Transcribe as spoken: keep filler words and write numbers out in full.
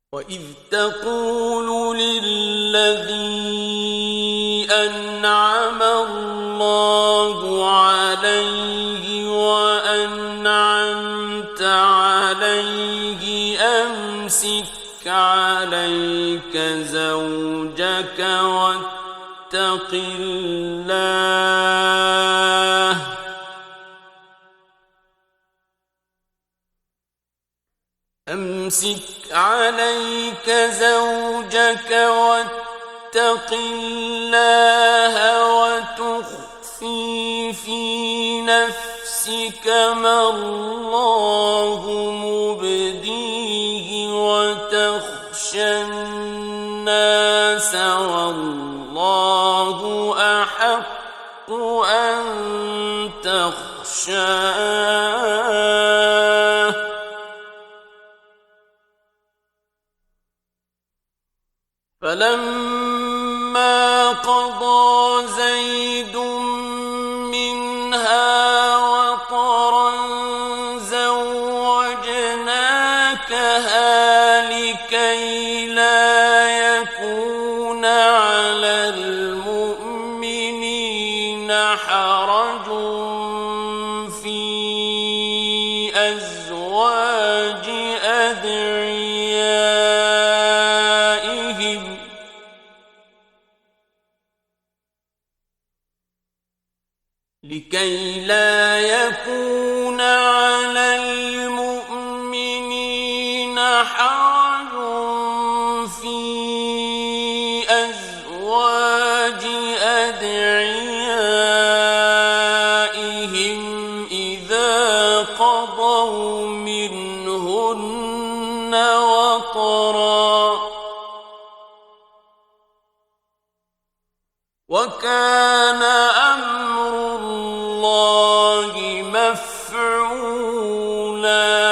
وَإِذْ تَقُولُ لِلَّذِي أَنْعَمَ اللَّهُ عَلَيْهِ وَأَنْعَمْتَ عَلَيْهِ أَمْسِكْ عَلَيْكَ زَوْجَكَ وَاتَّقِ اللَّهَ أمسك عليك زوجك واتق الله وتخفي في نفسك ما الله مبديه وتخشى الناس والله أحق أن تخشاه فلما قضى زيد منها وطرا زوجناكها لكي لا يكون على المؤمنين حرج في أزواج أدعيائهم لكي لا يكون على المؤمنين حرج في أزواج أدعيائهم إذا قضوا منهن وطرا وكان أمر الله مفعولا